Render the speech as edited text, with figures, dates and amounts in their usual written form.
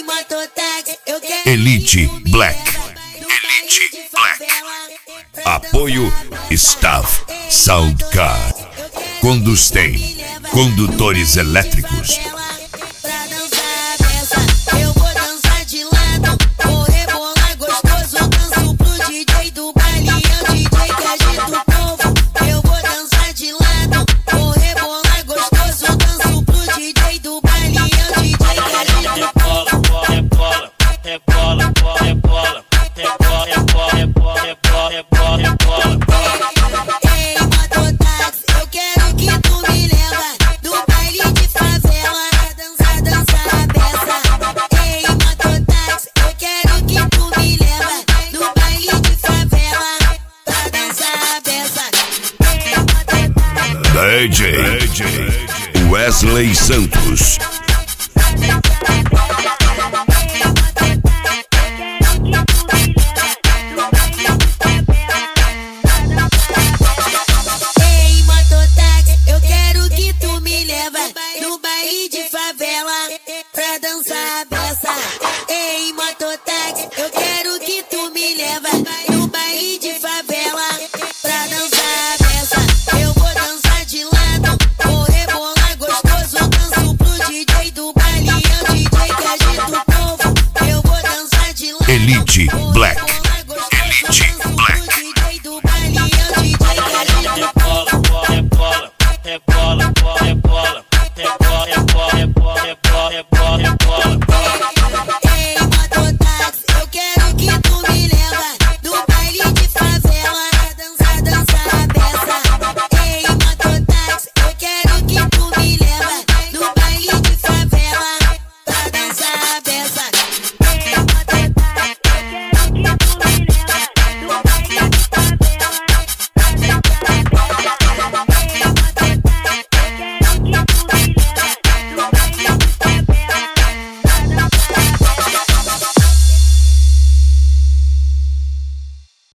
Ei, mototáxi, eu quero Elite Black. Elite Black. Apoio Staff Soundcar. Conduztem condutores elétricos. pra dançar dessa. Eu vou dançar de lado, vou rebolar gostoso. Danço pro DJ do baile, é o DJ que agita o povo. Eu vou dançar de lado, vou rebolar gostoso. Danço pro DJ do baile, é o DJ que agita o povo. Rebola, rebola, rebola, rebola, rebola, rebola, rebola, rebola. Ei, mototáxi, eu quero que tu me leva do baile de favela pra dançar, dançar a beça. Ei, mototáxi, eu quero que tu me leva do baile de favela pra dançar a beça. DJ Wesley Santos. Ei, mototáxi, eu quero que tu me leva no baile de favela pra dançar a beça. Ei, mototáxi, eu quero que tu me leva no baile de favela pra dançar a beça. Eu vou dançar de lado, vou rebolar gostoso. Danço pro DJ do baile, é o DJ que agita o povo. Eu vou dançar de lado. Elite Black.